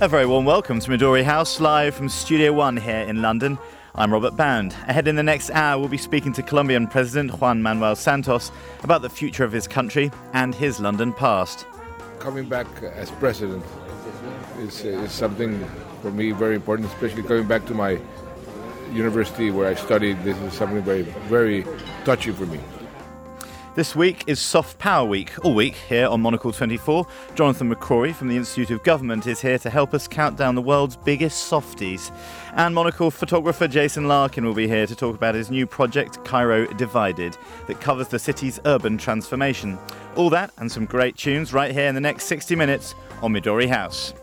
A very warm welcome to Midori House, live from Studio One here in London. I'm Robert Bound. Ahead in the next hour, we'll be speaking to Colombian President Juan Manuel Santos about the future of his country and his London past. Coming back as president is something for me very important, especially coming back to my university where I studied. This is something very, very touchy for me. This week is Soft Power Week, all week here on Monocle 24. Jonathan McCrory from the Institute of Government is here to help us count down the world's biggest softies. And Monocle photographer Jason Larkin will be here to talk about his new project, Cairo Divided, that covers the city's urban transformation. All that and some great tunes right here in the next 60 minutes on Midori House.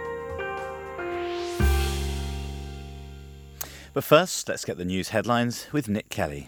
But first, let's get the news headlines with Nick Kelly.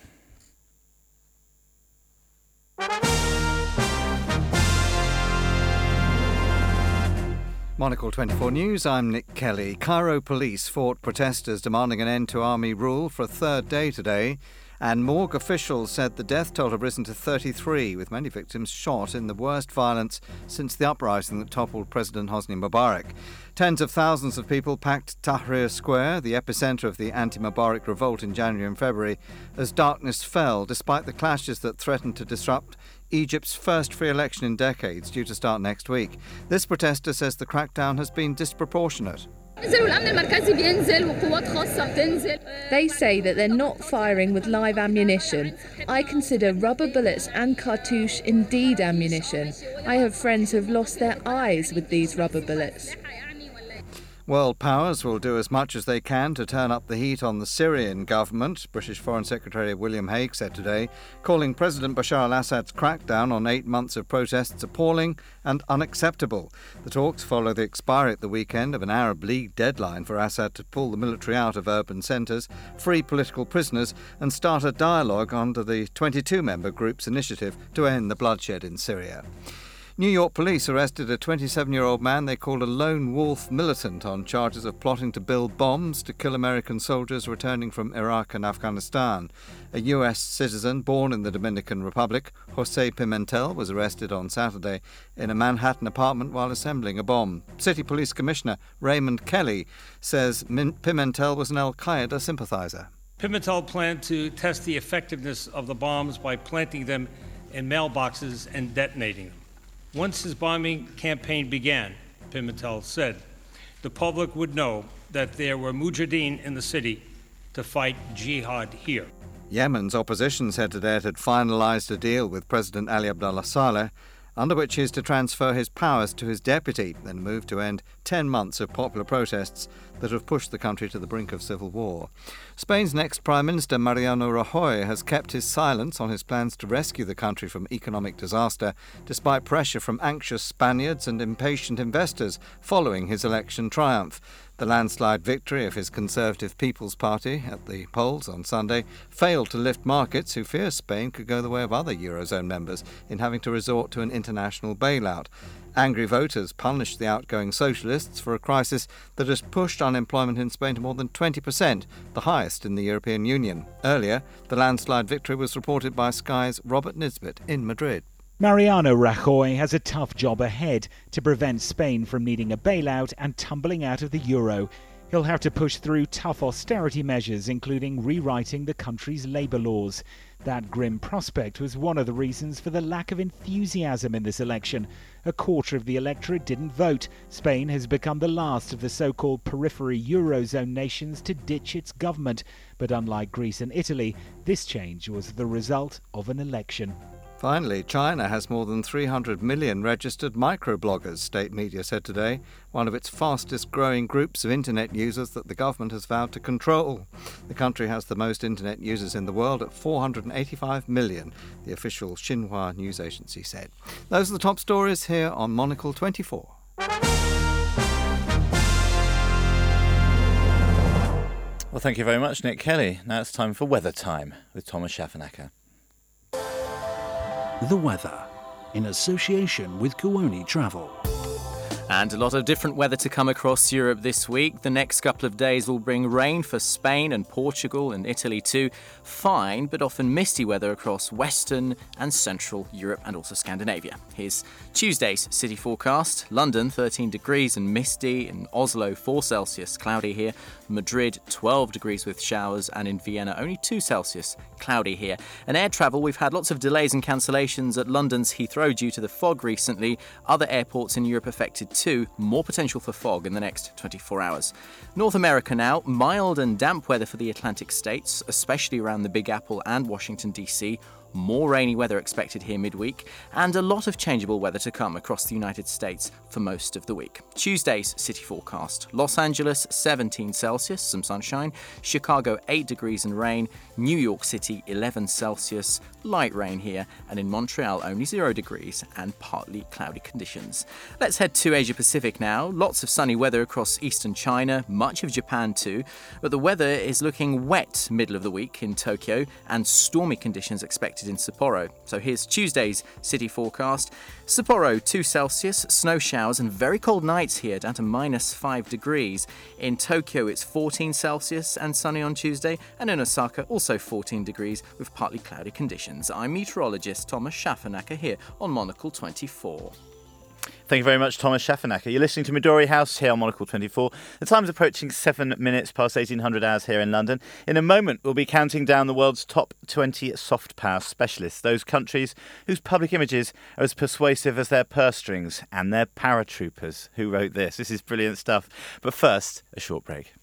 Monocle 24 News, I'm Nick Kelly. Cairo police fought protesters demanding an end to army rule for a third day today, and morgue officials said the death toll had risen to 33, with many victims shot in the worst violence since the uprising that toppled President Hosni Mubarak. Tens of thousands of people packed Tahrir Square, the epicentre of the anti-Mubarak revolt in January and February, as darkness fell, despite the clashes that threatened to disrupt Egypt's first free election in decades, due to start next week. This protester says the crackdown has been disproportionate. They say that they're not firing with live ammunition. I consider rubber bullets and cartouche indeed ammunition. I have friends who have lost their eyes with these rubber bullets. World powers will do as much as they can to turn up the heat on the Syrian government, British Foreign Secretary William Hague said today, calling President Bashar al-Assad's crackdown on 8 months of protests appalling and unacceptable. The talks follow the expiry at the weekend of an Arab League deadline for Assad to pull the military out of urban centres, free political prisoners and start a dialogue under the 22-member group's initiative to end the bloodshed in Syria. New York police arrested a 27-year-old man they called a lone wolf militant on charges of plotting to build bombs to kill American soldiers returning from Iraq and Afghanistan. A U.S. citizen born in the Dominican Republic, Jose Pimentel, was arrested on Saturday in a Manhattan apartment while assembling a bomb. City Police Commissioner Raymond Kelly says Pimentel was an al-Qaeda sympathizer. Pimentel planned to test the effectiveness of the bombs by planting them in mailboxes and detonating them. Once his bombing campaign began, Pimentel said, the public would know that there were mujahideen in the city to fight jihad here. Yemen's opposition said today it had finalised a deal with President Ali Abdullah Saleh, under which he is to transfer his powers to his deputy, then move to end 10 months of popular protests that have pushed the country to the brink of civil war. Spain's next Prime Minister, Mariano Rajoy, has kept his silence on his plans to rescue the country from economic disaster, despite pressure from anxious Spaniards and impatient investors following his election triumph. The landslide victory of his Conservative People's Party at the polls on Sunday failed to lift markets who fear Spain could go the way of other Eurozone members in having to resort to an international bailout. Angry voters punished the outgoing socialists for a crisis that has pushed unemployment in Spain to more than 20%, the highest in the European Union. Earlier, the landslide victory was reported by Sky's Robert Nisbet in Madrid. Mariano Rajoy has a tough job ahead to prevent Spain from needing a bailout and tumbling out of the euro. He'll have to push through tough austerity measures, including rewriting the country's labour laws. That grim prospect was one of the reasons for the lack of enthusiasm in this election. A quarter of the electorate didn't vote. Spain has become the last of the so-called periphery Eurozone nations to ditch its government. But unlike Greece and Italy, this change was the result of an election. Finally, China has more than 300 million registered microbloggers, state media said today, one of its fastest growing groups of internet users that the government has vowed to control. The country has the most internet users in the world at 485 million, the official Xinhua news agency said. Those are the top stories here on Monocle 24. Well, thank you very much, Nick Kelly. Now it's time for Weather Time with Thomas Schaffenacker. The weather, in association with Kuoni Travel. And a lot of different weather to come across Europe this week. The next couple of days will bring rain for Spain and Portugal and Italy too. Fine, but often misty weather across Western and Central Europe and also Scandinavia. Here's Tuesday's city forecast. London, 13 degrees and misty. In Oslo, 4 Celsius, cloudy here. Madrid, 12 degrees with showers. And in Vienna, only 2 Celsius, cloudy here. And air travel, we've had lots of delays and cancellations at London's Heathrow due to the fog recently. Other airports in Europe affected too. More potential for fog in the next 24 hours. North America now, mild and damp weather for the Atlantic states, especially around the Big Apple and Washington, D.C. More rainy weather expected here midweek, and a lot of changeable weather to come across the United States for most of the week. Tuesday's city forecast. Los Angeles, 17 Celsius, some sunshine. Chicago, 8 degrees and rain. New York City, 11 Celsius, light rain here. And in Montreal, only 0 degrees and partly cloudy conditions. Let's head to Asia Pacific now. Lots of sunny weather across eastern China, much of Japan too. But the weather is looking wet middle of the week in Tokyo, and stormy conditions expected in Sapporo. So here's Tuesday's city forecast. Sapporo, 2 Celsius, snow showers and very cold nights here, down to -5 degrees. In Tokyo, it's 14 Celsius and sunny on Tuesday, and in Osaka, also 14 degrees with partly cloudy conditions. I'm meteorologist Thomas Schaffernacker here on Monocle 24. Thank you very much, Thomas Schaffernacker. You're listening to Midori House here on Monocle 24. The time's approaching 7 minutes past 1800 hours here in London. In a moment, we'll be counting down the world's top 20 soft power specialists, those countries whose public images are as persuasive as their purse strings and their paratroopers. Who wrote this? This is brilliant stuff. But first, a short break.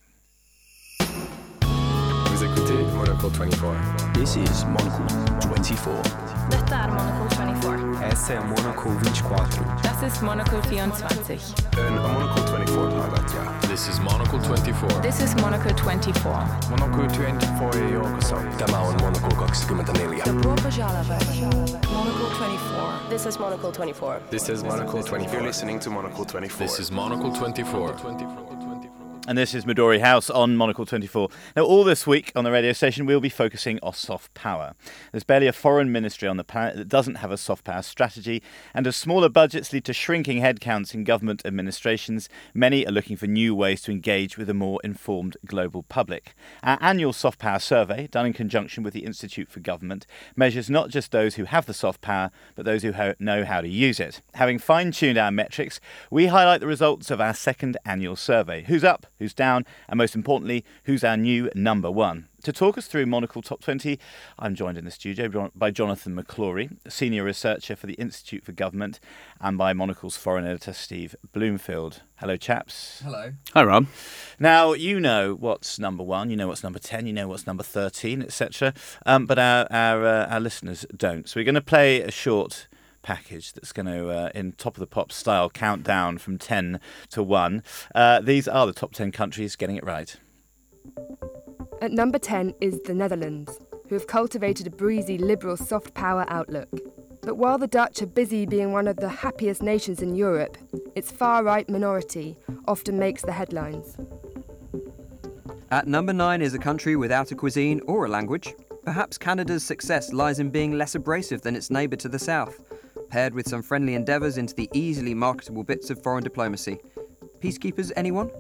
Vous écoutez Monocle 24. This is Monocle 24. Dette Monocle 24. Essa é Monocle 24. Das ist Monocle 24. Een Monocle 24 pilot, ja. This is Monocle 24. This is Monocle 24. Monocle 24 joukossa. Tämä on Monocle 24. Dobro požalovat. Monocle 24. This is Monocle 24. This is Monocle 24. You're listening to Monocle 24. This is Monocle 24. And this is Midori House on Monocle 24. Now, all this week on the radio station, we'll be focusing on soft power. There's barely a foreign ministry on the planet that doesn't have a soft power strategy, and as smaller budgets lead to shrinking headcounts in government administrations, many are looking for new ways to engage with a more informed global public. Our annual soft power survey, done in conjunction with the Institute for Government, measures not just those who have the soft power, but those who know how to use it. Having fine-tuned our metrics, we highlight the results of our second annual survey. Who's up? Who's down, and most importantly, who's our new number one. To talk us through Monocle Top 20, I'm joined in the studio by Jonathan McClory, Senior Researcher for the Institute for Government, and by Monocle's Foreign Editor, Steve Bloomfield. Hello, chaps. Hello. Hi, Rob. Now, you know what's number 1, you know what's number 10, you know what's number 13, etc., but our listeners don't. So we're going to play a short package that's going to, in Top of the Pops style, count down from 10 to 1. These are the top 10 countries getting it right. At number 10 is the Netherlands, who have cultivated a breezy, liberal, soft power outlook. But while the Dutch are busy being one of the happiest nations in Europe, its far-right minority often makes the headlines. At number 9 is a country without a cuisine or a language. Perhaps Canada's success lies in being less abrasive than its neighbour to the south, paired with some friendly endeavours into the easily marketable bits of foreign diplomacy. Peacekeepers, anyone?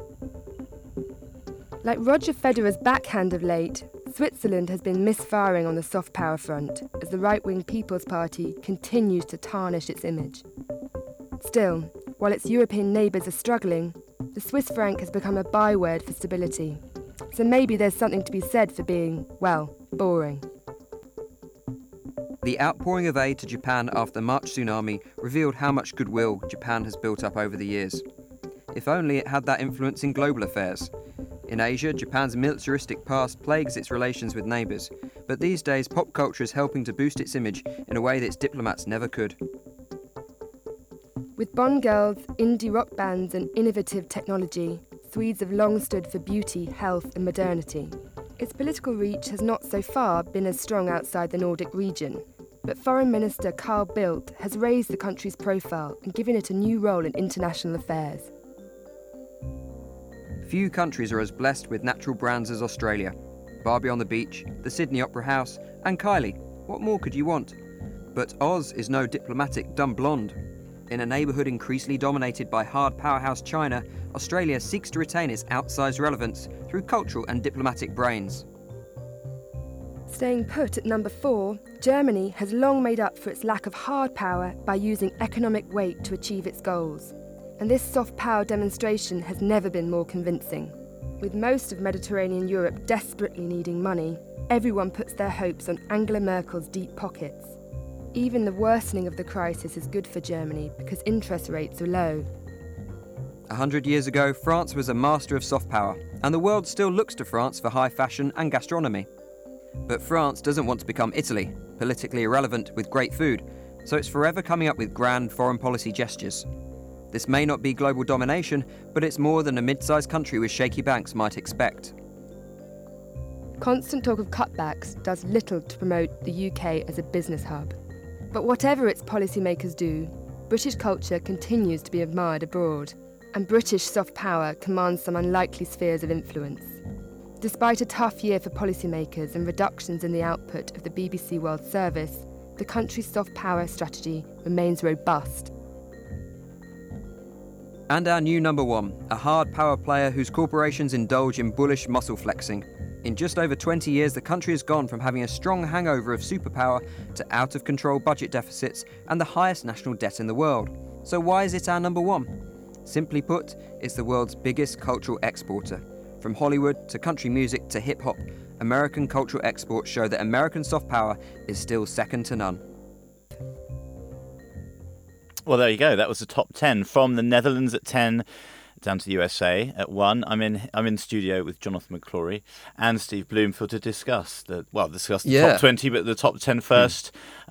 Like Roger Federer's backhand of late, Switzerland has been misfiring on the soft power front as the right-wing People's Party continues to tarnish its image. Still, while its European neighbours are struggling, the Swiss franc has become a byword for stability. So maybe there's something to be said for being, well, boring. The outpouring of aid to Japan after the March tsunami revealed how much goodwill Japan has built up over the years. If only it had that influence in global affairs. In Asia, Japan's militaristic past plagues its relations with neighbours, but these days pop culture is helping to boost its image in a way that its diplomats never could. With Bond girls, indie rock bands and innovative technology, Swedes have long stood for beauty, health and modernity. Its political reach has not so far been as strong outside the Nordic region, but Foreign Minister Carl Bildt has raised the country's profile and given it a new role in international affairs. Few countries are as blessed with natural brands as Australia. Barbie on the Beach, the Sydney Opera House, and Kylie. What more could you want? But Oz is no diplomatic dumb blonde. In a neighbourhood increasingly dominated by hard powerhouse China, Australia seeks to retain its outsized relevance through cultural and diplomatic brains. Staying put at number 4, Germany has long made up for its lack of hard power by using economic weight to achieve its goals. And this soft power demonstration has never been more convincing. With most of Mediterranean Europe desperately needing money, everyone puts their hopes on Angela Merkel's deep pockets. Even the worsening of the crisis is good for Germany because interest rates are low. 100 years ago, France was a master of soft power, and the world still looks to France for high fashion and gastronomy. But France doesn't want to become Italy, politically irrelevant with great food, so it's forever coming up with grand foreign policy gestures. This may not be global domination, but it's more than a mid-sized country with shaky banks might expect. Constant talk of cutbacks does little to promote the UK as a business hub. But whatever its policymakers do, British culture continues to be admired abroad, and British soft power commands some unlikely spheres of influence. Despite a tough year for policymakers and reductions in the output of the BBC World Service, the country's soft power strategy remains robust. And our new number 1, a hard power player whose corporations indulge in bullish muscle flexing. In just over 20 years, the country has gone from having a strong hangover of superpower to out-of-control budget deficits and the highest national debt in the world. So why is it our number 1? Simply put, it's the world's biggest cultural exporter. From Hollywood to country music to hip-hop, American cultural exports show that American soft power is still second to none. Well, there you go. That was the top 10 from the Netherlands at 10, down to the USA at 1. I'm in studio with Jonathan McClory and Steve Bloomfield to discuss the top 20, but the top 10 first.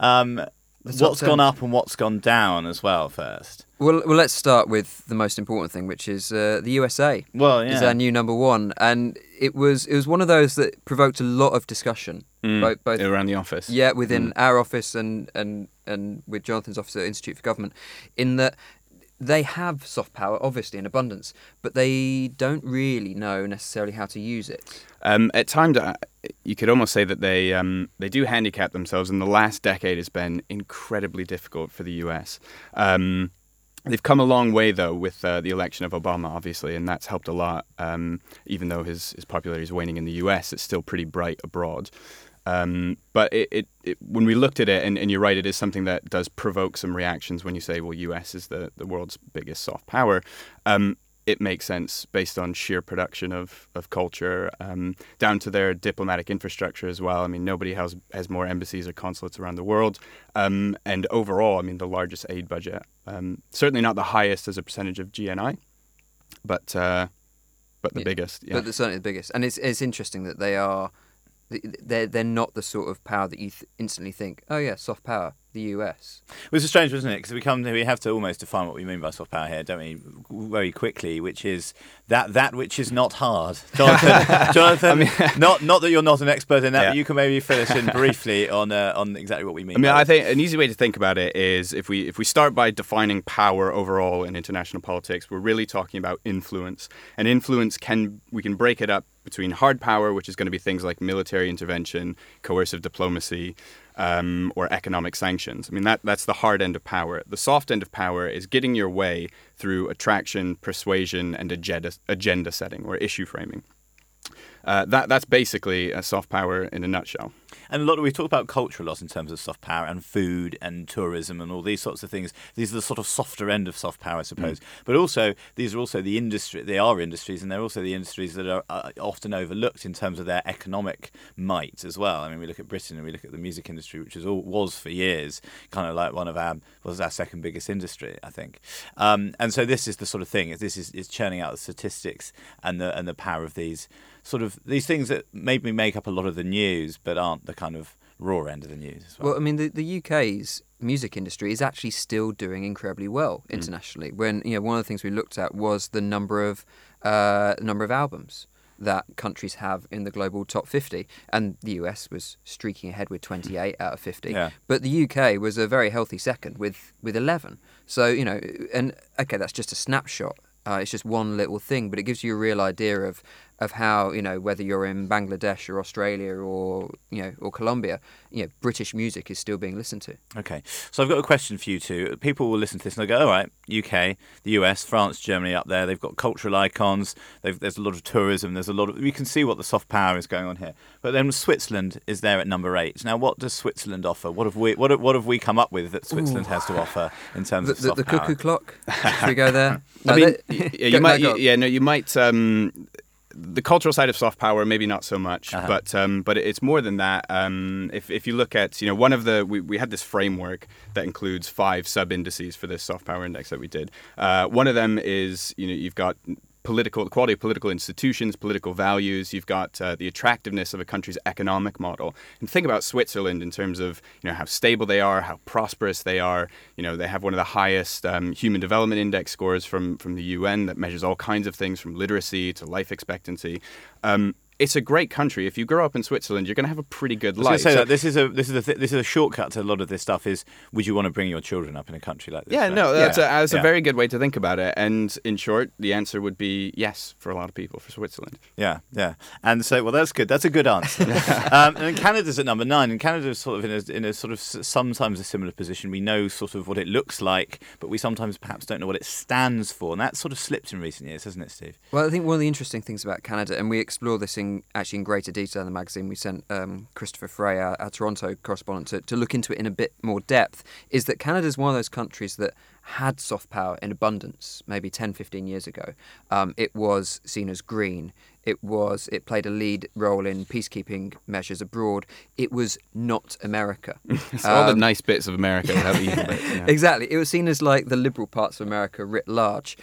What's gone up and what's gone down as well first? Well, let's start with the most important thing, which is the USA. Well, yeah. Is our new number 1, and it was one of those that provoked a lot of discussion, both around the office. Yeah, within our office and with Jonathan's office at Institute for Government, in that they have soft power, obviously, in abundance, but they don't really know necessarily how to use it. At times, you could almost say that they do handicap themselves, and the last decade has been incredibly difficult for the US. They've come a long way, though, with the election of Obama, obviously, and that's helped a lot. Even though his popularity is waning in the US, it's still pretty bright abroad. But it when we looked at it, and you're right, it is something that does provoke some reactions when you say, well, US is the world's biggest soft power. It makes sense based on sheer production of culture, down to their diplomatic infrastructure as well. I mean, nobody has more embassies or consulates around the world. And overall, I mean, the largest aid budget. Certainly not the highest as a percentage of GNI, but the biggest. Yeah. But certainly the biggest. And it's interesting that they're not the sort of power that you instantly think, oh yeah, soft power, the US. Well, it's strange, isn't it? Because we have to almost define what we mean by soft power here, don't we? Very quickly, which is that which is not hard. Jonathan, I mean, not that you're not an expert in that, but you can maybe fill us in briefly on exactly what we mean. I mean, I think an easy way to think about it is if we start by defining power overall in international politics, we're really talking about influence. And influence we can break it up between hard power, which is going to be things like military intervention, coercive diplomacy, or economic sanctions. I mean, that's the hard end of power. The soft end of power is getting your way through attraction, persuasion, and agenda setting or issue framing. That's basically a soft power in a nutshell. And we talk about culture a lot in terms of soft power and food and tourism and all these sorts of things. These are the sort of softer end of soft power, I suppose. But also, these are also the industry. They are industries, and they're also the industries that are often overlooked in terms of their economic might as well. I mean, we look at Britain and we look at the music industry, which was for years kind of like was our second biggest industry, I think. And so this is the sort of thing. This is churning out the statistics and the power of these things that maybe make up a lot of the news, but aren't the kind of raw end of the news as well. Well, I mean, the UK's music industry is actually still doing incredibly well internationally. When one of the things we looked at was the number of albums that countries have in the global top 50, and the US was streaking ahead with 28 out of 50. Yeah. But the UK was a very healthy second with 11. So and okay, that's just a snapshot. It's just one little thing, but it gives you a real idea of of how, whether you're in Bangladesh or Australia or Colombia, British music is still being listened to. Okay, so I've got a question for you two. People will listen to this and they'll go, all right, UK, the US, France, Germany up there, they've got cultural icons, there's a lot of tourism, we can see what the soft power is going on here. But then Switzerland is there at number 8. Now, what does Switzerland offer? What have we come up with that Switzerland has to offer in terms of soft the power? cuckoo clock? Should we go there? No, you might. The cultural side of soft power, maybe not so much, but it's more than that. If you look at, one of we had this framework that includes 5 sub-indices for this soft power index that we did. One of them is, you've got the quality of political institutions, political values. You've got the attractiveness of a country's economic model. And think about Switzerland in terms of how stable they are, how prosperous they are. They have one of the highest human development index scores from the UN that measures all kinds of things from literacy to life expectancy. It's a great country. If you grow up in Switzerland, you're going to have a pretty good life. I was going to say that this is a shortcut to a lot of this stuff. Is would you want to bring your children up in a country like this? Yeah, no, that's a very good way to think about it. And in short, the answer would be yes for a lot of people for Switzerland. Yeah. And so, well, that's good. That's a good answer. And then Canada's at number 9, and Canada's sort of in a sort of sometimes a similar position. We know sort of what it looks like, but we sometimes perhaps don't know what it stands for, and that's sort of slipped in recent years, hasn't it, Steve? Well, I think one of the interesting things about Canada, and we explore this in greater detail in the magazine. We sent Christopher Frey, our Toronto correspondent, to look into it in a bit more depth, is that Canada is one of those countries that had soft power in abundance maybe 10, 15 years ago. It was seen as green. It played a lead role in peacekeeping measures abroad. It was not America. So all the nice bits of America without the evil bits. Yeah. Exactly. It was seen as like the liberal parts of America writ large.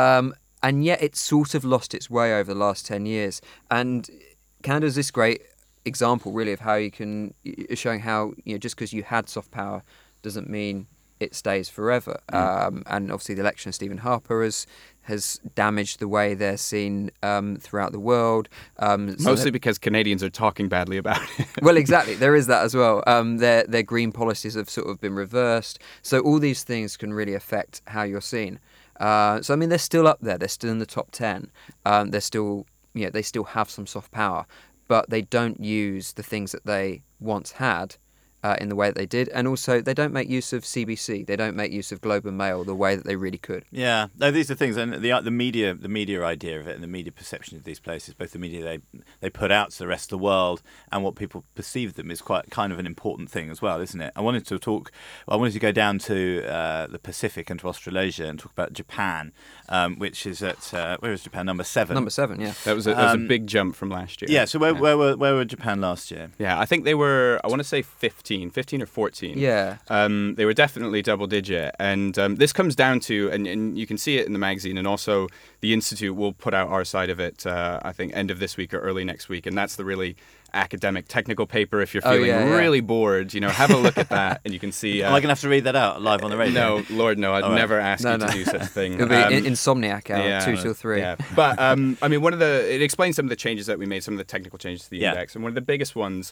And yet it's sort of lost its way over the last 10 years. And Canada's this great example, really, of how showing how, just because you had soft power doesn't mean it stays forever. And obviously the election of Stephen Harper has damaged the way they're seen throughout the world. Mostly because Canadians are talking badly about it. Well, exactly. There is that as well. Their green policies have sort of been reversed. So all these things can really affect how you're seen. So, I mean, they're still up there. They're still in the top 10. They're still, they still have some soft power, but they don't use the things that they once had in the way that they did. And also, they don't make use of CBC. They don't make use of Globe and Mail the way that they really could. Yeah, no, these are things, and the media idea of it, and the media perception of these places, both the media they put out to the rest of the world and what people perceive them, is quite kind of an important thing as well, isn't it? I wanted to go down to the Pacific and to Australasia and talk about Japan, which is at where is Japan? Number 7. Number 7, yeah. That was a big jump from last year. Yeah. So where were Japan last year? Yeah, I think they were. I want to say 15 or 14. Yeah. They were definitely double digit. And this comes down to, and you can see it in the magazine, and also the Institute will put out our side of it, I think, end of this week or early next week. And that's the really academic, technical paper. If you're feeling really bored, have a look at that, and you can see... Am I going to have to read that out live on the radio? No, Lord, no. I'd never ask you to do such a thing. It'll be Insomniac hour, 2 till 3. Yeah. But, I mean, it explains some of the changes that we made, some of the technical changes to the index. And one of the biggest ones...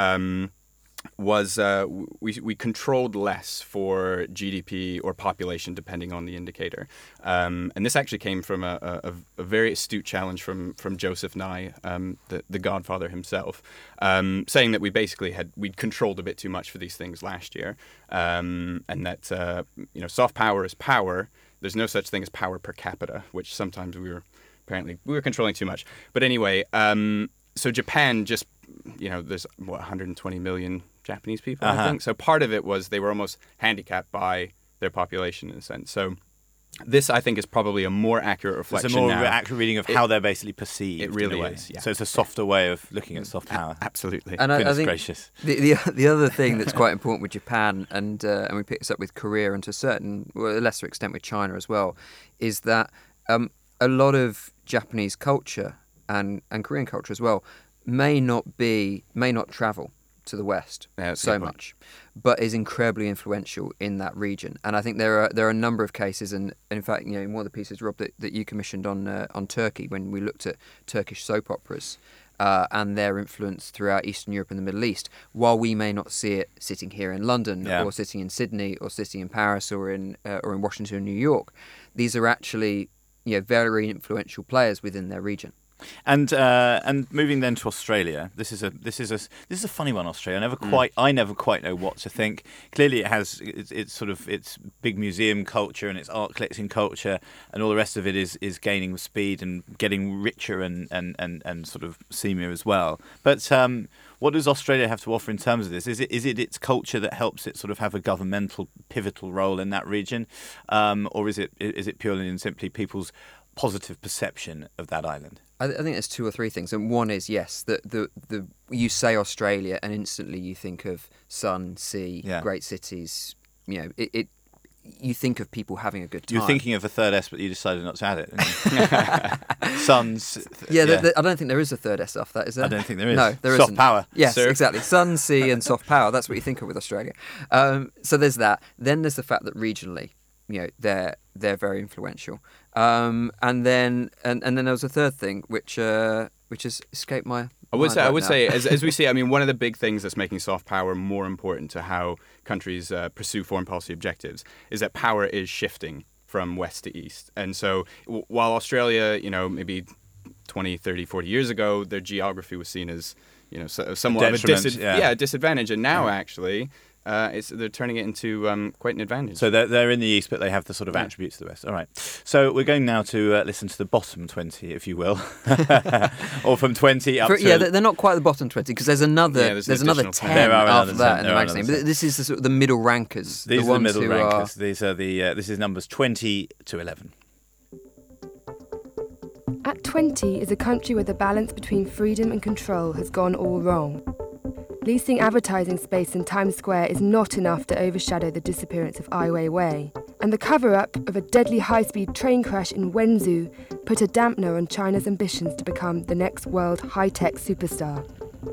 was we controlled less for GDP or population, depending on the indicator. And this actually came from a very astute challenge from Joseph Nye, the godfather himself, saying that we'd controlled a bit too much for these things last year, and that soft power is power. There's no such thing as power per capita, which sometimes we were controlling too much. But anyway, so Japan just, there's 120 million Japanese people, I think. So part of it was they were almost handicapped by their population in a sense. So this, I think, is probably a more accurate reflection. It's a more accurate reading of how they're basically perceived. It really is. Yeah. So it's a softer way of looking at soft power. Absolutely. And I think gracious. The other thing that's quite important with Japan, and we picked this up with Korea, and to a lesser extent with China as well, is that a lot of Japanese culture and Korean culture as well may not travel to the West so much, but is incredibly influential in that region. And I think there are a number of cases, and in fact, in one of the pieces, Rob, that you commissioned on Turkey, when we looked at Turkish soap operas and their influence throughout Eastern Europe and the Middle East, while we may not see it sitting here in London or sitting in Sydney or sitting in Paris or in Washington or New York, these are actually very influential players within their region. And moving then to Australia, this is a funny one. Australia, I never quite know what to think. Clearly, it has it's sort of its big museum culture and its art collecting culture, and all the rest of it is gaining speed and getting richer and sort of seamier as well. But what does Australia have to offer in terms of this? Is it its culture that helps it sort of have a governmental pivotal role in that region, or is it purely and simply people's positive perception of that island? I think there's two or three things, and one is yes, the you say Australia and instantly you think of sun, sea, great cities. You know, you think of people having a good time. You're thinking of a third S, but you decided not to add it. Suns. I don't think there is a third S after that, is there? I don't think there is. No, there soft isn't. Power. Yes, exactly. Sun, sea, and soft power. That's what you think of with Australia. So there's that. Then there's the fact that regionally, you know, they're very influential. And then there was a third thing which has escaped my. I would say, as we see, I mean, one of the big things that's making soft power more important to how countries pursue foreign policy objectives is that power is shifting from west to east. And so while Australia, you know, maybe 20, 30, 40 years ago, their geography was seen as, you know, somewhat of a disadvantage. And now, actually, they're turning it into quite an advantage. So they're in the east, but they have the sort of attributes of the west. All right. So we're going now to listen to the bottom 20, if you will, or from 20 up to. Yeah, they're not quite the bottom 20 because there's another 10 after that in the magazine. But this is the middle rankers. These are the middle rankers. These are this is numbers 20 to 11. At 20 is a country where the balance between freedom and control has gone all wrong. Leasing advertising space in Times Square is not enough to overshadow the disappearance of Ai Weiwei, and the cover-up of a deadly high-speed train crash in Wenzhou put a dampener on China's ambitions to become the next world high-tech superstar.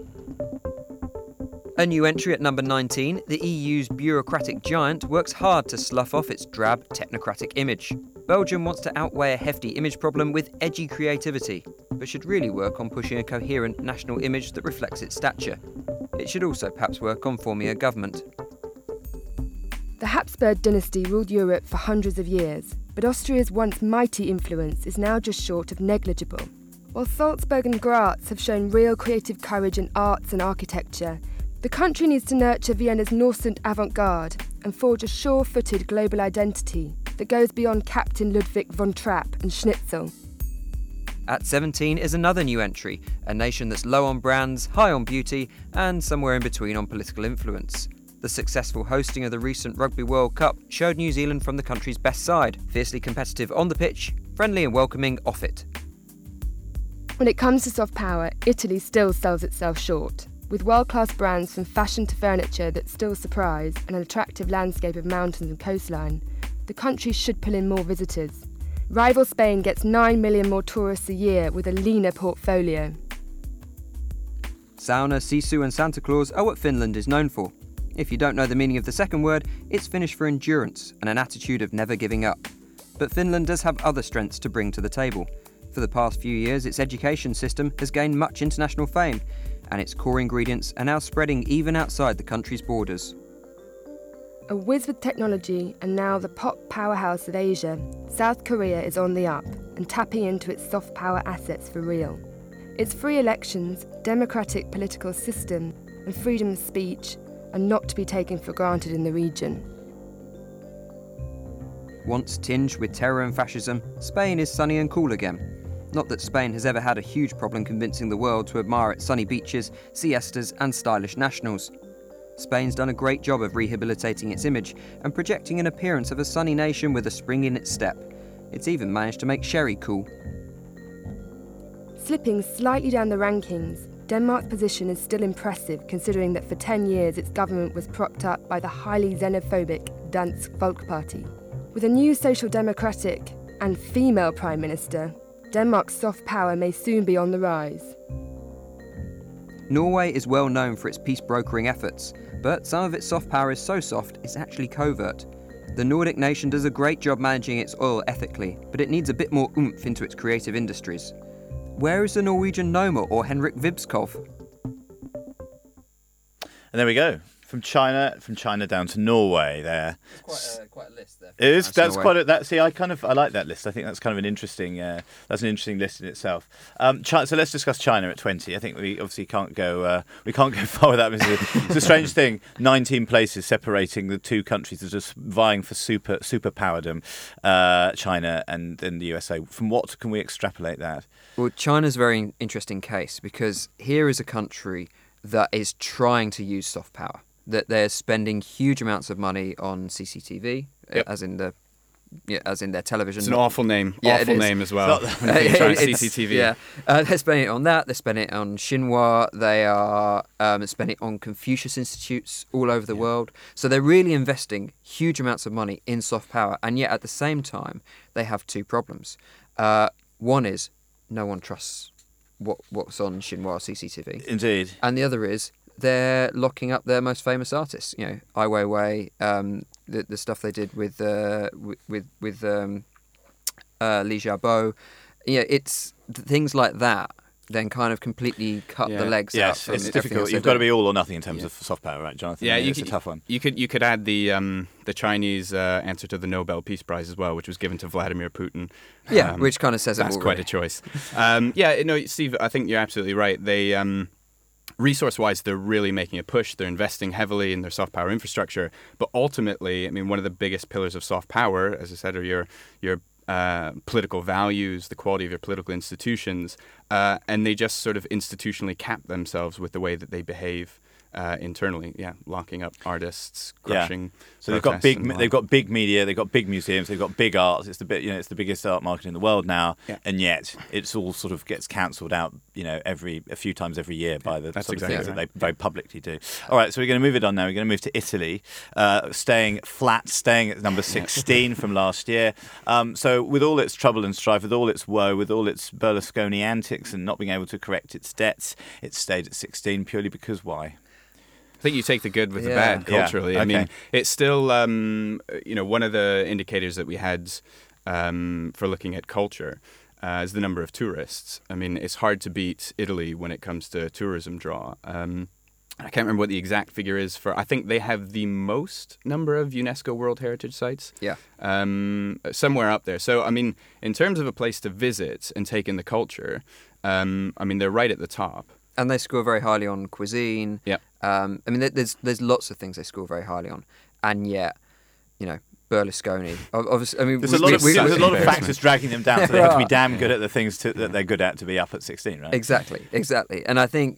A new entry at number 19, the EU's bureaucratic giant works hard to slough off its drab technocratic image. Belgium wants to outweigh a hefty image problem with edgy creativity, but should really work on pushing a coherent national image that reflects its stature. It should also perhaps work on forming a government. The Habsburg dynasty ruled Europe for hundreds of years, but Austria's once mighty influence is now just short of negligible. While Salzburg and Graz have shown real creative courage in arts and architecture, the country needs to nurture Vienna's nascent avant-garde and forge a sure-footed global identity that goes beyond Captain Ludwig von Trapp and Schnitzel. At 17 is another new entry, a nation that's low on brands, high on beauty, and somewhere in between on political influence. The successful hosting of the recent Rugby World Cup showed New Zealand from the country's best side, fiercely competitive on the pitch, friendly and welcoming off it. When it comes to soft power, Italy still sells itself short. With world-class brands from fashion to furniture that still surprise and an attractive landscape of mountains and coastline, the country should pull in more visitors. Rival Spain gets 9 million more tourists a year with a leaner portfolio. Sauna, Sisu and Santa Claus are what Finland is known for. If you don't know the meaning of the second word, it's Finnish for endurance and an attitude of never giving up. But Finland does have other strengths to bring to the table. For the past few years, its education system has gained much international fame, and its core ingredients are now spreading even outside the country's borders. A whiz with technology and now the pop powerhouse of Asia, South Korea is on the up and tapping into its soft power assets for real. Its free elections, democratic political system and freedom of speech are not to be taken for granted in the region. Once tinged with terror and fascism, Spain is sunny and cool again. Not that Spain has ever had a huge problem convincing the world to admire its sunny beaches, siestas and stylish nationals. Spain's done a great job of rehabilitating its image and projecting an appearance of a sunny nation with a spring in its step. It's even managed to make sherry cool. Slipping slightly down the rankings, Denmark's position is still impressive considering that for 10 years its government was propped up by the highly xenophobic Dansk Folkeparti. With a new social democratic and female Prime Minister, Denmark's soft power may soon be on the rise. Norway is well known for its peace-brokering efforts, but some of its soft power is so soft it's actually covert. The Nordic nation does a great job managing its oil ethically, but it needs a bit more oomph into its creative industries. Where is the Norwegian Noma or Henrik Vibskov? And there we go. From China down to Norway. There, it's quite a list there. It is. That's quite a. That see, I like that list. I think that's kind of an interesting. That's an interesting list in itself. So let's discuss China at 20. I think we obviously can't go. We can't go far with that. It's a strange thing. 19 places separating the two countries that are just vying for superpowerdom. China and then the USA. From what can we extrapolate that? Well, China's a very interesting case because here is a country that is trying to use soft power. That they're spending huge amounts of money on CCTV, as in their television. It's an awful name. Yeah, awful name as well. CCTV. Yeah, they're spending it on that. They're spending it on Xinhua. They are spending it on Confucius institutes all over the world. So they're really investing huge amounts of money in soft power, and yet at the same time they have two problems. One is no one trusts what's on Xinhua CCTV. Indeed. And the other is they're locking up their most famous artists. You know, Ai Weiwei, the stuff they did with Li Xiaobo. You know, it's things like that. Then kind of completely cut the legs out. Yes, it's difficult. You've got to be all or nothing in terms of soft power, right, Jonathan? Yeah, it's a tough one. You could add the Chinese answer to the Nobel Peace Prize as well, which was given to Vladimir Putin. Yeah, which kind of says it all. That's quite a choice. Steve, I think you're absolutely right. They resource-wise, they're really making a push. They're investing heavily in their soft power infrastructure. But ultimately, I mean, one of the biggest pillars of soft power, as I said, are your political values, the quality of your political institutions, and they just sort of institutionally cap themselves with the way that they behave internally. Yeah, locking up artists, crushing. Yeah. So they've got big media, they've got big museums, they've got big arts. It's the biggest art market in the world now, and yet it's all sort of gets cancelled out, a few times every year by the sort of things that they very publicly do. All right, so we're going to move it on now. We're going to move to Italy, staying at number 16 from last year. So with all its trouble and strife, with all its woe, with all its Berlusconi antics and not being able to correct its debts, it stayed at 16 purely because why? I think you take the good with the bad culturally. Yeah. I mean, it's still, one of the indicators that we had for looking at culture is the number of tourists. I mean, it's hard to beat Italy when it comes to tourism draw. I can't remember what the exact figure is for. I think they have the most number of UNESCO World Heritage Sites. Yeah. Somewhere up there. So, I mean, in terms of a place to visit and take in the culture, they're right at the top. And they score very highly on cuisine. Yeah. There's lots of things they score very highly on, and yet, Berlusconi. Obviously, I mean, there's a lot of factors dragging them down. So they have to be damn good at the things that they're good at to be up at 16, right? Exactly. And I think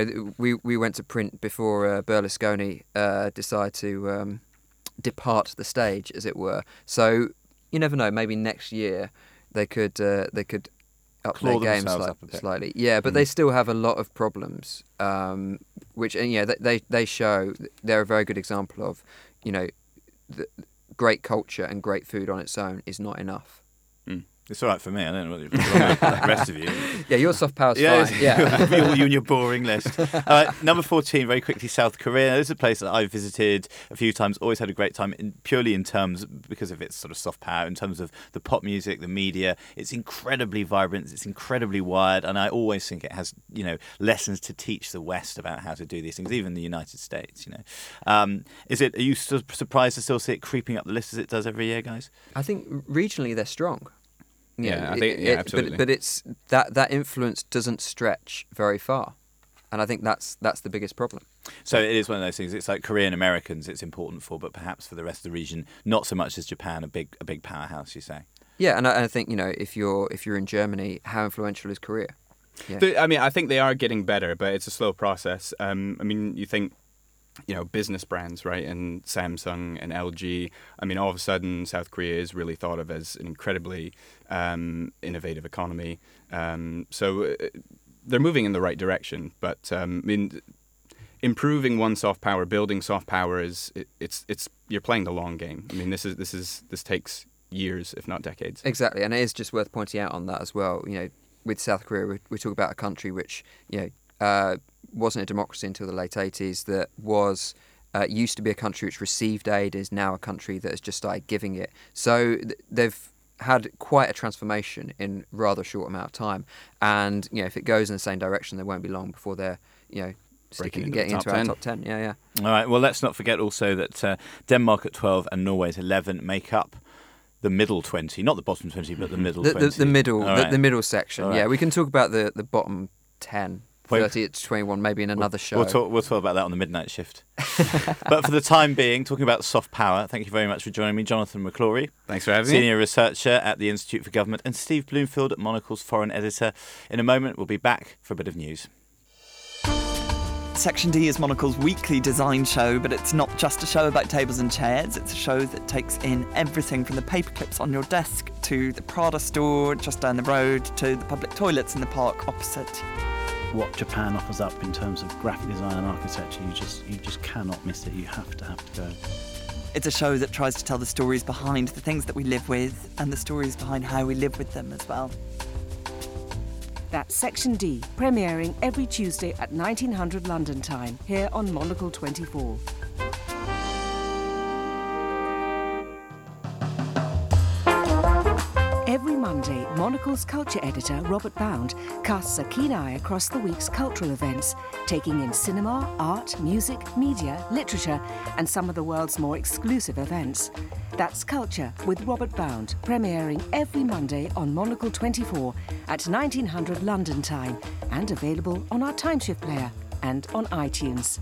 we went to print before Berlusconi decided to depart the stage, as it were. So you never know. Maybe next year they could up their game slightly. Yeah, but they still have a lot of problems, they show they're a very good example of, the great culture and great food on its own is not enough. It's all right for me. I don't know what the rest of you. Yeah, your soft power's fine. Yeah, you and your boring list. Number 14, very quickly, South Korea. This is a place that I've visited a few times. Always had a great time, purely in terms because of its sort of soft power, in terms of the pop music, the media. It's incredibly vibrant. It's incredibly wired, and I always think it has lessons to teach the West about how to do these things, even the United States. Are you surprised to still see it creeping up the list as it does every year, guys? I think regionally they're strong. Absolutely. But it's that influence doesn't stretch very far, and I think that's the biggest problem. So it is one of those things. It's like Korean Americans. It's important for, but perhaps for the rest of the region, not so much as Japan, a big powerhouse. You say? Yeah, and I think if you're in Germany, how influential is Korea? Yeah. I think they are getting better, but it's a slow process. You think. Business brands, right, and Samsung and LG. All of a sudden, South Korea is really thought of as an incredibly innovative economy. So they're moving in the right direction. But improving one soft power, building soft power it's you're playing the long game. This takes years, if not decades. Exactly, and it is just worth pointing out on that as well. With South Korea, we talk about a country which wasn't a democracy until the late 80s, that was used to be a country which received aid, is now a country that has just started giving it. So they've had quite a transformation in rather short amount of time. And, if it goes in the same direction, there won't be long before they're, sticking and getting into our top 10. Yeah. All right, well, let's not forget also that Denmark at 12 and Norway at 11 make up the middle 20, not the bottom 20, but the middle 20. The middle, right. the middle section. Right. Yeah, we can talk about the bottom 10, 30 to 21, maybe in another show. We'll talk about that on the midnight shift. But for the time being, talking about soft power, thank you very much for joining me, Jonathan McClory. Thanks for having me. Senior researcher at the Institute for Government, and Steve Bloomfield, Monocle's foreign editor. In a moment, we'll be back for a bit of news. Section D is Monocle's weekly design show, but it's not just a show about tables and chairs. It's a show that takes in everything from the paper clips on your desk to the Prada store just down the road to the public toilets in the park opposite. What Japan offers up in terms of graphic design and architecture, you just cannot miss it. You have to go. It's a show that tries to tell the stories behind the things that we live with and the stories behind how we live with them as well. That's Section D, premiering every Tuesday at 1900 London time, here on Monocle 24. Every Monday, Monocle's culture editor, Robert Bound, casts a keen eye across the week's cultural events, taking in cinema, art, music, media, literature, and some of the world's more exclusive events. That's Culture with Robert Bound, premiering every Monday on Monocle 24 at 1900 London time, and available on our Timeshift player and on iTunes.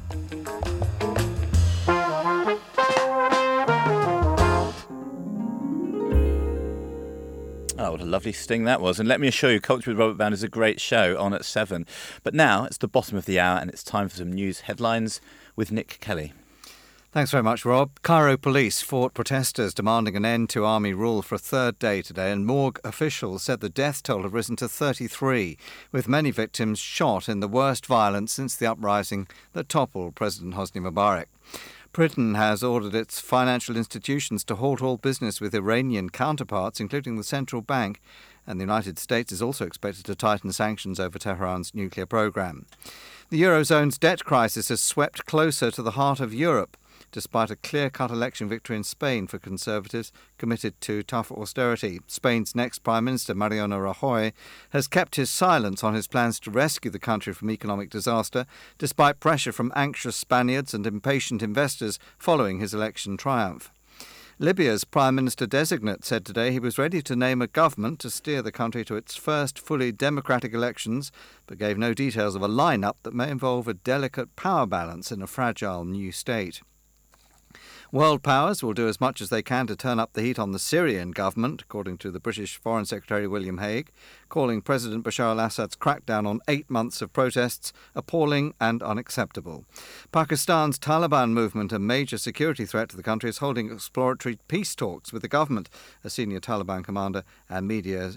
Oh, what a lovely sting that was. And let me assure you, Culture with Robert Bound is a great show on at 7. But now it's the bottom of the hour and it's time for some news headlines with Nick Kelly. Thanks very much, Rob. Cairo police fought protesters demanding an end to army rule for a third day today, and morgue officials said the death toll had risen to 33, with many victims shot in the worst violence since the uprising that toppled President Hosni Mubarak. Britain has ordered its financial institutions to halt all business with Iranian counterparts, including the central bank, and the United States is also expected to tighten sanctions over Tehran's nuclear program. The Eurozone's debt crisis has swept closer to the heart of Europe, despite a clear-cut election victory in Spain for Conservatives committed to tough austerity. Spain's next Prime Minister, Mariano Rajoy, has kept his silence on his plans to rescue the country from economic disaster, despite pressure from anxious Spaniards and impatient investors following his election triumph. Libya's Prime Minister-designate said today he was ready to name a government to steer the country to its first fully democratic elections, but gave no details of a lineup that may involve a delicate power balance in a fragile new state. World powers will do as much as they can to turn up the heat on the Syrian government, according to the British Foreign Secretary William Hague, calling President Bashar al-Assad's crackdown on 8 months of protests appalling and unacceptable. Pakistan's Taliban movement, a major security threat to the country, is holding exploratory peace talks with the government, a senior Taliban commander and mediators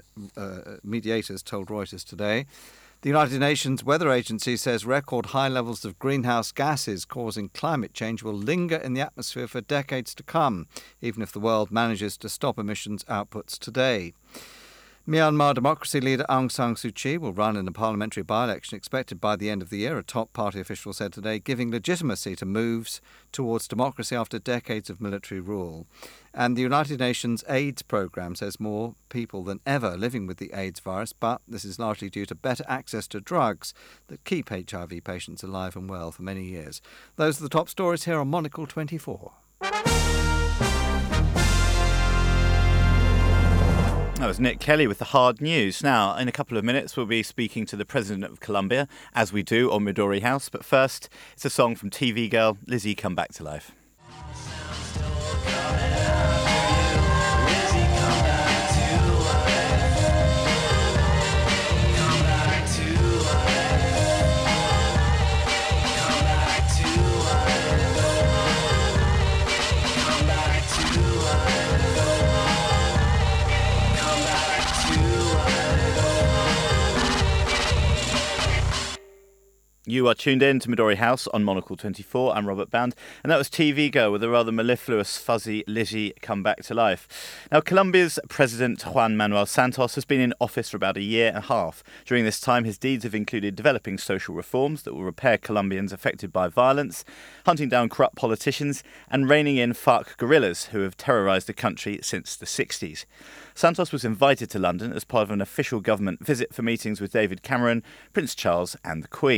told Reuters today. The United Nations Weather Agency says record high levels of greenhouse gases causing climate change will linger in the atmosphere for decades to come, even if the world manages to stop emissions outputs today. Myanmar democracy leader Aung San Suu Kyi will run in a parliamentary by-election expected by the end of the year, a top party official said today, giving legitimacy to moves towards democracy after decades of military rule. And the United Nations AIDS programme says more people than ever living with the AIDS virus, but this is largely due to better access to drugs that keep HIV patients alive and well for many years. Those are the top stories here on Monocle 24. That was Nick Kelly with the hard news. Now, in a couple of minutes, we'll be speaking to the President of Colombia, as we do on Midori House. But first, it's a song from TV girl Lizzie Come Back to Life. You are tuned in to Midori House on Monocle 24. I'm Robert Bound, and that was TV Girl with a rather mellifluous, fuzzy Lizzie come back to life. Now, Colombia's President Juan Manuel Santos has been in office for about a year and a half. During this time, his deeds have included developing social reforms that will repair Colombians affected by violence, hunting down corrupt politicians, and reining in FARC guerrillas who have terrorised the country since the 60s. Santos was invited to London as part of an official government visit for meetings with David Cameron, Prince Charles and the Queen. Among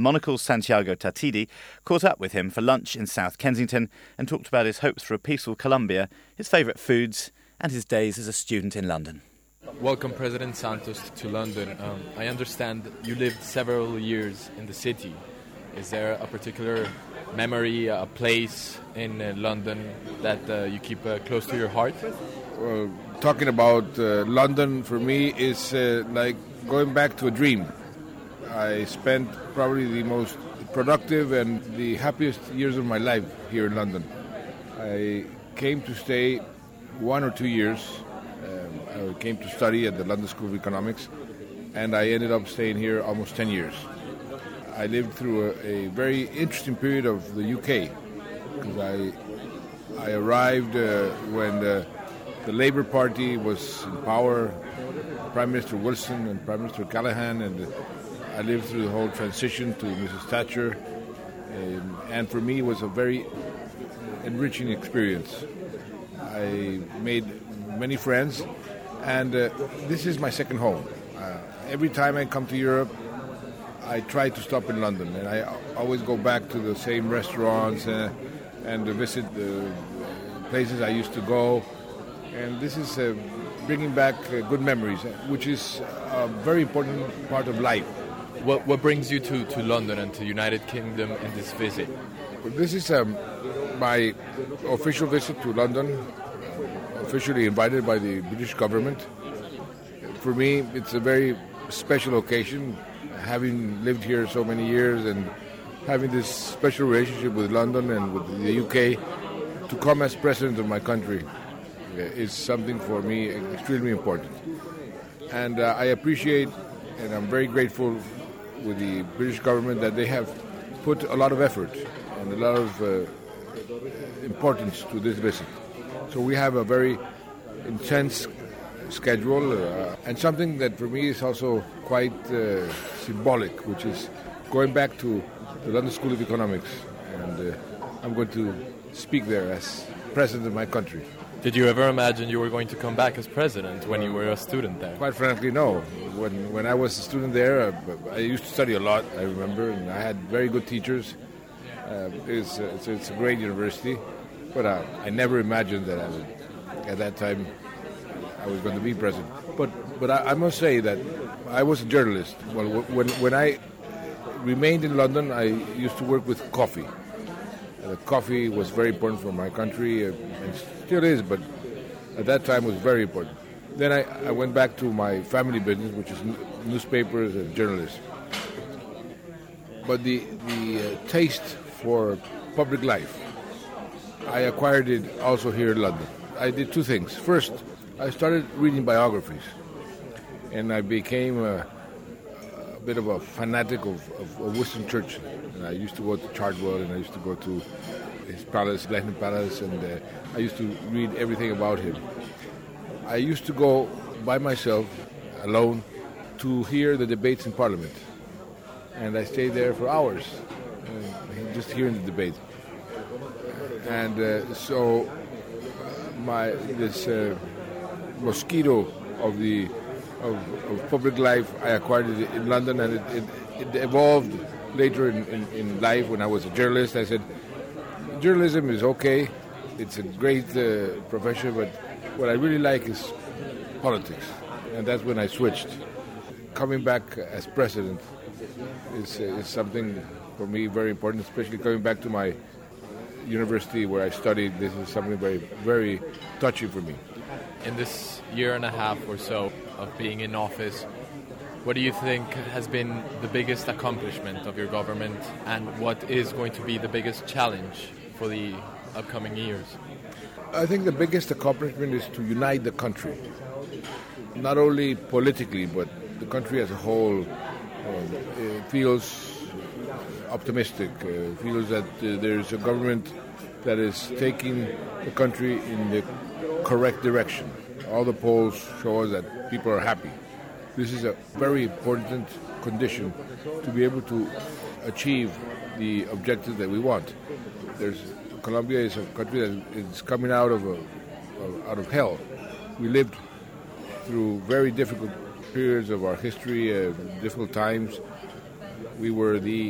Monocle's Santiago Tatidi caught up with him for lunch in South Kensington and talked about his hopes for a peaceful Colombia, his favourite foods and his days as a student in London. Welcome, President Santos, to London. I understand you lived several years in the city. Is there a particular memory, a place in London that you keep close to your heart? Well, talking about London for me is like going back to a dream. I spent probably the most productive and the happiest years of my life here in London. I came to stay 1 or 2 years. I came to study at the London School of Economics, and I ended up staying here almost 10 years. I lived through a very interesting period of the UK, because I arrived when the Labour Party was in power, Prime Minister Wilson and Prime Minister Callaghan, and I lived through the whole transition to Mrs. Thatcher, and for me it was a very enriching experience. I made many friends, and this is my second home. Every time I come to Europe, I try to stop in London, and I always go back to the same restaurants and visit the places I used to go. And this is bringing back good memories, which is a very important part of life. What brings you to London and to United Kingdom in this visit? This is my official visit to London, officially invited by the British government. For me, it's a very special occasion, having lived here so many years and having this special relationship with London and with the UK. To come as president of my country is something for me extremely important. And I appreciate and I'm very grateful with the British government that they have put a lot of effort and a lot of importance to this visit. So we have a very intense schedule and something that for me is also quite symbolic, which is going back to the London School of Economics, and I'm going to speak there as president of my country. Did you ever imagine you were going to come back as president when you were a student there? Quite frankly, no. When I was a student there, I used to study a lot, I remember, and I had very good teachers. It's a great university, but I never imagined that at that time I was going to be president. But I must say that I was a journalist. Well, when I remained in London, I used to work with coffee. Coffee was very important for my country, and still is, but at that time was very important. Then I went back to my family business, which is newspapers and journalism. But the taste for public life, I acquired it also here in London. I did two things. First, I started reading biographies, and I became a bit of a fanatic of Winston Churchill. And I used to go to Chartwell, and I used to go to his palace, Buckingham Palace, and I used to read everything about him. I used to go by myself, alone, to hear the debates in Parliament. And I stayed there for hours, just hearing the debate. And so this mosquito of public life, I acquired it in London, and it evolved later in life. When I was a journalist, I said, journalism is okay, it's a great profession, but what I really like is politics, and that's when I switched. Coming back as president is something for me very important, especially coming back to my university where I studied. This is something very, very touchy for me. In this year and a half or so of being in office, what do you think has been the biggest accomplishment of your government, and what is going to be the biggest challenge for the upcoming years? I think the biggest accomplishment is to unite the country, not only politically, but the country as a whole feels optimistic, feels that there's a government that is taking the country in the correct direction. All the polls show us that people are happy. This is a very important condition to be able to achieve the objectives that we want. Colombia is a country that is coming out of hell. We lived through very difficult periods of our history, difficult times. We were the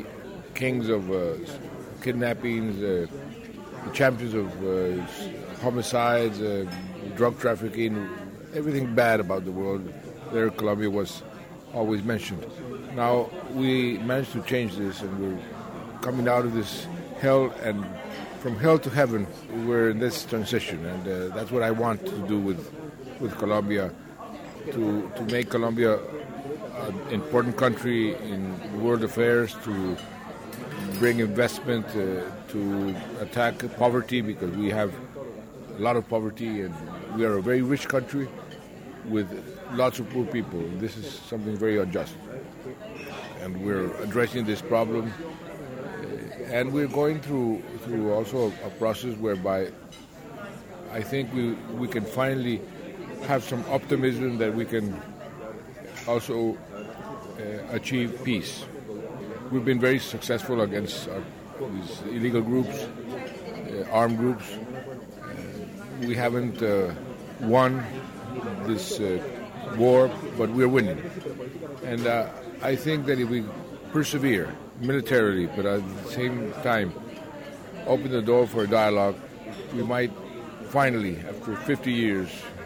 kings of kidnappings, the champions of homicides, drug trafficking, everything bad about the world. There, Colombia was always mentioned. Now we managed to change this, and we're coming out of this hell, and from hell to heaven, we're in this transition, and that's what I want to do with Colombia, to make Colombia an important country in world affairs, to bring investment, to attack poverty, because we have a lot of poverty, and we are a very rich country with lots of poor people. This is something very unjust, and we're addressing this problem. And we're going through also a process whereby I think we can finally have some optimism that we can also achieve peace. We've been very successful against these illegal groups, armed groups. We haven't won this war, but we're winning. And I think that if we persevere militarily, but at the same time open the door for a dialogue, we might finally, after 50 years,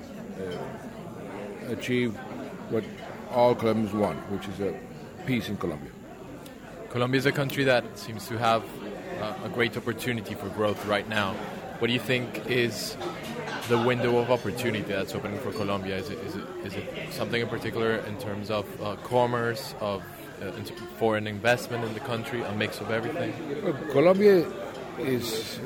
achieve what all Colombians want, which is a peace in Colombia. Colombia is a country that seems to have a great opportunity for growth right now. What do you think is the window of opportunity that's opening for Colombia? Is it something in particular in terms of commerce, of foreign investment in the country, a mix of everything? Well, Colombia is,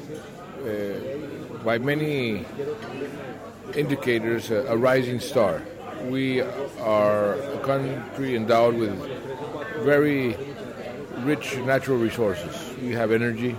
by many indicators, a rising star. We are a country endowed with very rich natural resources. We have energy,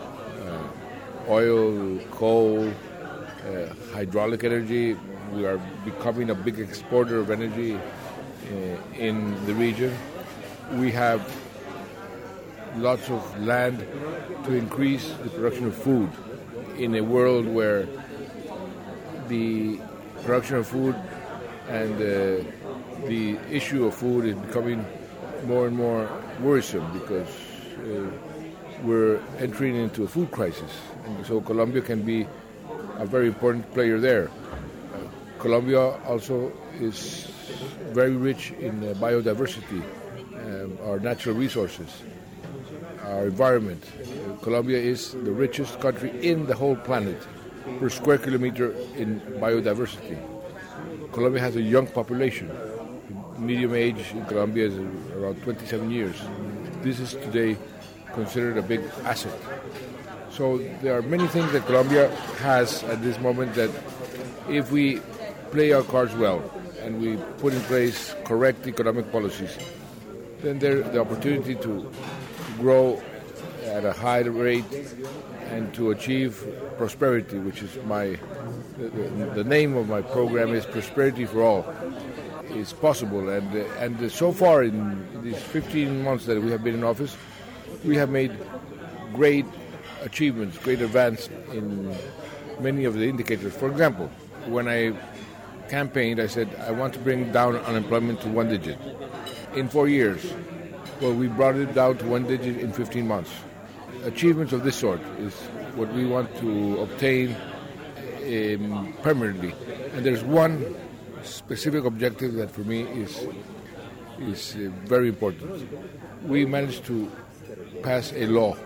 oil, coal, hydraulic energy. We are becoming a big exporter of energy in the region. We have lots of land to increase the production of food in a world where the production of food and the issue of food is becoming more and more worrisome, because we're entering into a food crisis. And so Colombia can be a very important player there. Colombia also is very rich in biodiversity, our natural resources, our environment. Colombia is the richest country in the whole planet per square kilometer in biodiversity. Colombia has a young population. Medium age in Colombia is around 27 years. This is today considered a big asset. So there are many things that Colombia has at this moment that, if we play our cards well and we put in place correct economic policies, then there's the opportunity to grow at a high rate and to achieve prosperity, which is the name of my program is Prosperity for All. It's possible, and so far in these 15 months that we have been in office, we have made great achievements, great advance in many of the indicators. For example, when I campaigned, I said I want to bring down unemployment to 1 digit in 4 years. Well, we brought it down to 1 digit in 15 months. Achievements of this sort is what we want to obtain permanently. And there's one specific objective that for me is very important. We managed to pass a law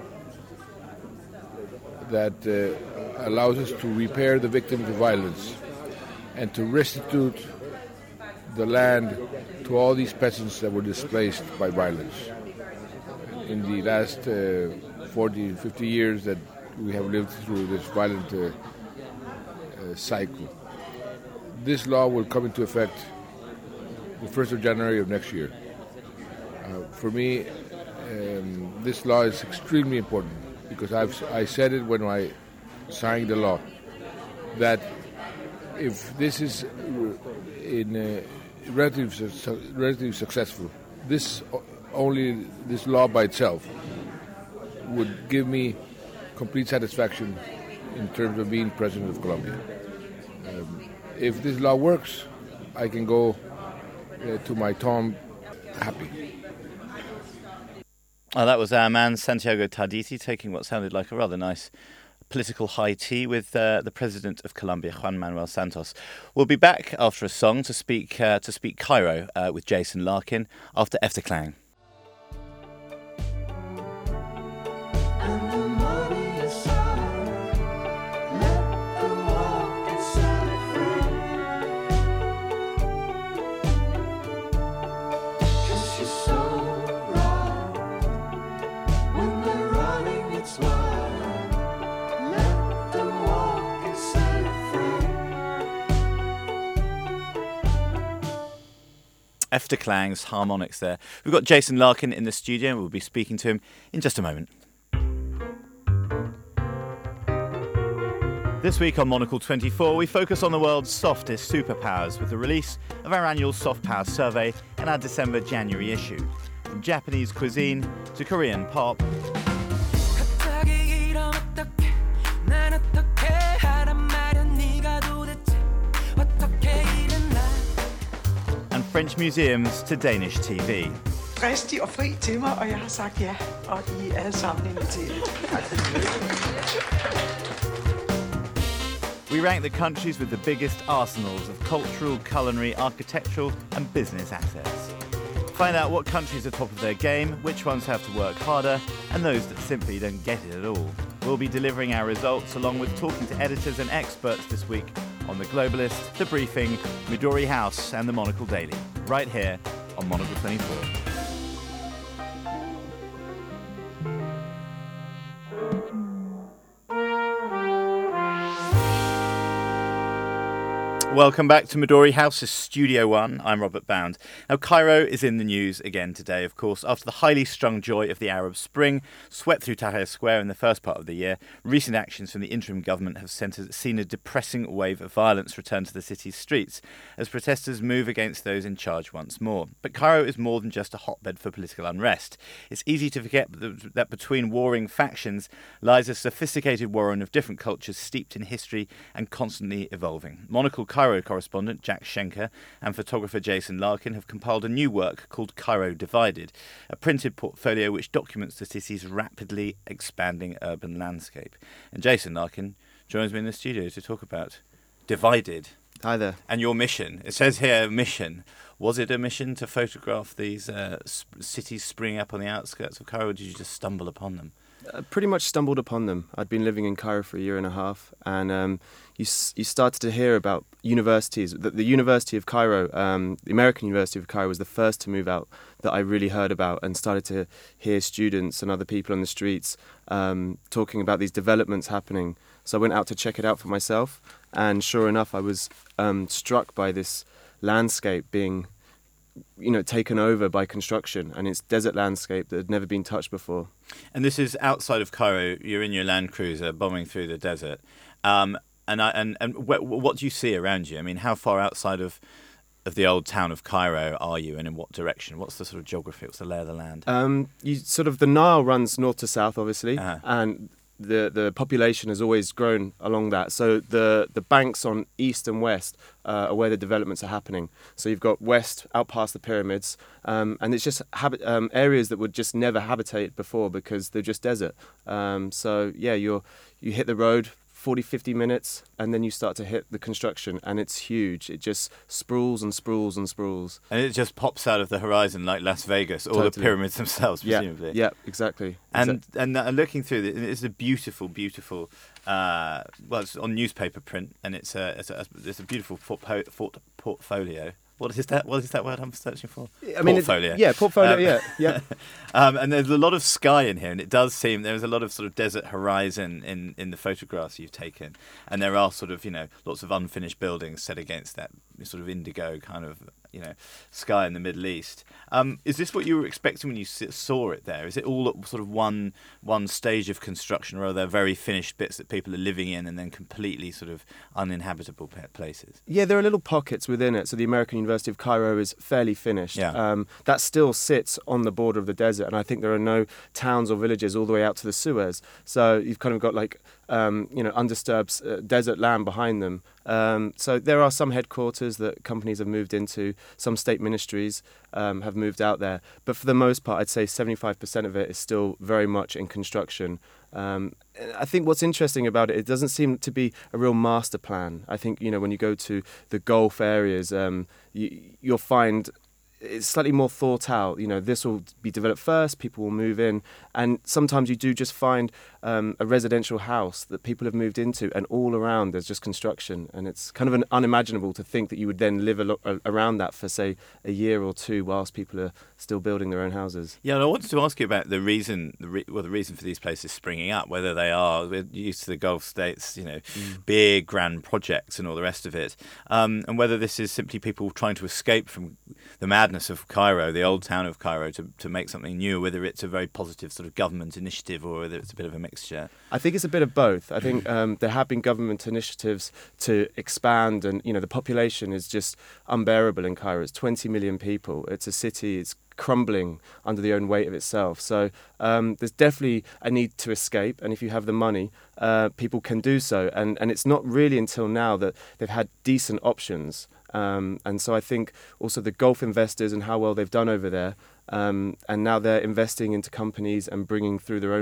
that allows us to repair the victims of violence and to restitute the land to all these peasants that were displaced by violence. In the last 40, 50 years that we have lived through this violent cycle. This law will come into effect the 1st of January of next year. For me, this law is extremely important, because I said it when I signed the law, that if this is relatively successful, this law by itself would give me complete satisfaction in terms of being president of Colombia. If this law works, I can go to my tomb happy. Oh, that was our man Santiago Tarditi taking what sounded like a rather nice political high tea with the president of Colombia, Juan Manuel Santos. We'll be back after a song to speak Cairo with Jason Larkin after Efterklang. Efterklang's harmonics there. We've got Jason Larkin in the studio and we'll be speaking to him in just a moment. This week on Monocle 24, we focus on the world's softest superpowers with the release of our annual Soft Power survey in our December-January issue. From Japanese cuisine to Korean pop, and French museums to Danish TV. Dristig og fri til mig, og jeg har sagt ja, og I er alle sammen inviteret. We rank the countries with the biggest arsenals of cultural, culinary, architectural and business assets. Find out what countries are top of their game, which ones have to work harder, and those that simply don't get it at all. We'll be delivering our results along with talking to editors and experts this week on The Globalist, The Briefing, Midori House and The Monocle Daily, right here on Monocle 24. Welcome back to Midori House's Studio One. I'm Robert Bound. Now, Cairo is in the news again today, of course, after the highly strung joy of the Arab Spring swept through Tahrir Square in the first part of the year. Recent actions from the interim government have seen a depressing wave of violence return to the city's streets as protesters move against those in charge once more. But Cairo is more than just a hotbed for political unrest. It's easy to forget that between warring factions lies a sophisticated warren of different cultures steeped in history and constantly evolving. Monocle Cairo correspondent Jack Schenker and photographer Jason Larkin have compiled a new work called Cairo Divided, a printed portfolio which documents the city's rapidly expanding urban landscape. And Jason Larkin joins me in the studio to talk about Divided. Hi there. And your mission. It says here, mission. Was it a mission to photograph these cities springing up on the outskirts of Cairo, or did you just stumble upon them? Pretty much stumbled upon them. I'd been living in Cairo for a year and a half, and you started to hear about universities. The University of Cairo, the American University of Cairo, was the first to move out that I really heard about, and started to hear students and other people on the streets talking about these developments happening. So I went out to check it out for myself, and sure enough, I was struck by this landscape being taken over by construction, and it's desert landscape that had never been touched before. And this is outside of Cairo. You're in your Land Cruiser bombing through the desert. And what do you see around you? I mean, how far outside of the old town of Cairo are you, and in what direction? What's the sort of geography? What's the lay of the land? The Nile runs north to south, obviously, and the population has always grown along that. So the banks on east and west are where the developments are happening. So you've got west out past the pyramids, and it's just areas that would just never habitate before because they're just desert. You hit the road 40-50 minutes, and then you start to hit the construction, and it's huge. It just sprawls and sprawls and sprawls. And it just pops out of the horizon like Las Vegas, or the pyramids themselves, presumably. Yeah, exactly. And looking through it, it's a beautiful, beautiful. It's on newspaper print, and it's a beautiful portfolio. What is that word I'm searching for? Portfolio. Portfolio, yeah. And there's a lot of sky in here, and it does seem there's a lot of sort of desert horizon in the photographs you've taken. And there are sort of, lots of unfinished buildings set against that sort of indigo kind of, sky in the Middle East. Is this what you were expecting when you saw it there? Is it all at sort of one stage of construction, or are there very finished bits that people are living in and then completely sort of uninhabitable places? Yeah, there are little pockets within it. So the American University of Cairo is fairly finished. Yeah. That still sits on the border of the desert, and I think there are no towns or villages all the way out to the Suez. So you've kind of got like undisturbed desert land behind them. So there are some headquarters that companies have moved into, some state ministries have moved out there, but for the most part, I'd say 75% of it is still very much in construction. I think what's interesting about it doesn't seem to be a real master plan. I think, when you go to the Gulf areas, you'll find it's slightly more thought out. This will be developed first, people will move in, and sometimes you do just find a residential house that people have moved into, and all around there's just construction, and it's kind of unimaginable to think that you would then live around that for, say, a year or two whilst people are still building their own houses. Yeah, and I wanted to ask you about the reason for these places springing up, whether they are, we're used to the Gulf states, big grand projects and all the rest of it, and whether this is simply people trying to escape from the madness of Cairo, the old town of Cairo, to make something new, whether it's a very positive sort of government initiative or whether it's a bit of a mixture. I think it's a bit of both. I think there have been government initiatives to expand, and the population is just unbearable in Cairo. It's 20 million people. It's a city. It's crumbling under the own weight of itself. So there's definitely a need to escape, and if you have the money, people can do so. And it's not really until now that they've had decent options. And so I think also the Gulf investors and how well they've done over there, and now they're investing into companies and bringing through their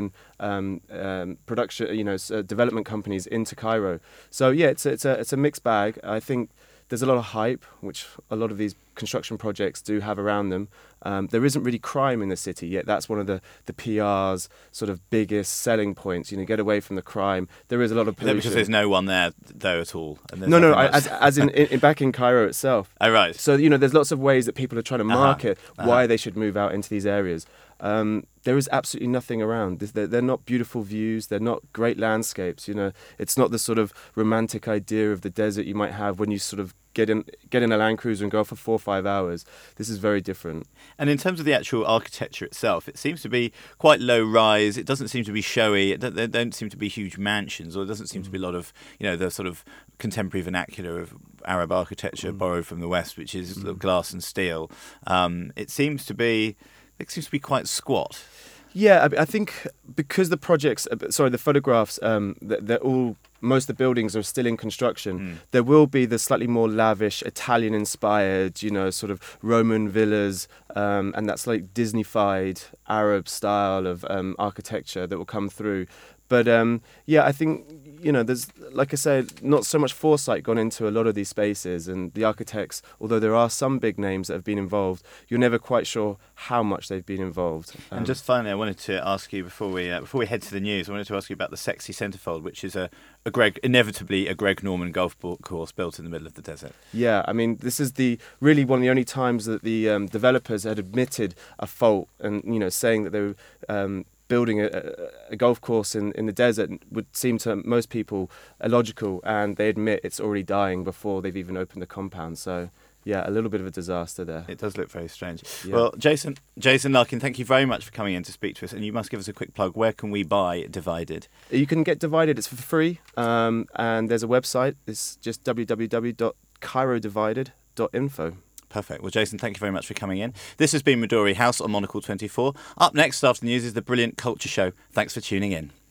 own production, development companies into Cairo. So yeah, it's a mixed bag. I think there's a lot of hype, which a lot of these construction projects do have around them. There isn't really crime in the city yet. That's one of the PR's sort of biggest selling points. Get away from the crime. There is a lot of pollution. Because there's no one there, though, at all. And no. As in back in Cairo itself. Oh, right. So, there's lots of ways that people are trying to market why they should move out into these areas. There is absolutely nothing around. They're not beautiful views. They're not great landscapes. It's not the sort of romantic idea of the desert you might have when you sort of get in a Land Cruiser and go for 4 or 5 hours. This is very different. And in terms of the actual architecture itself, it seems to be quite low rise. It doesn't seem to be showy. There don't seem to be huge mansions, or it doesn't seem to be a lot of, the sort of contemporary vernacular of Arab architecture borrowed from the West, which is glass and steel. It seems to be quite squat. Yeah, I think because the photographs, most of the buildings are still in construction. There will be the slightly more lavish, Italian-inspired, sort of Roman villas, and that slightly Disney-fied Arab style of architecture that will come through. But I think, there's, like I said, not so much foresight gone into a lot of these spaces, and the architects, although there are some big names that have been involved, you're never quite sure how much they've been involved. And just finally, I wanted to ask you, before we head to the news, I wanted to ask you about the Sexy Centerfold, which is inevitably a Greg Norman golf course built in the middle of the desert. Yeah, I mean, this is really one of the only times that the developers had admitted a fault, and, saying that they were building a golf course in the desert would seem to most people illogical, and they admit it's already dying before they've even opened the compound. So, yeah, a little bit of a disaster there. It does look very strange. Yeah. Well, Jason Larkin, thank you very much for coming in to speak to us, and you must give us a quick plug. Where can we buy Divided? You can get Divided. It's for free, and there's a website. It's just www.cairodivided.info. Perfect. Well, Jason, thank you very much for coming in. This has been Midori House on Monocle 24. Up next after the news is the brilliant Culture Show. Thanks for tuning in.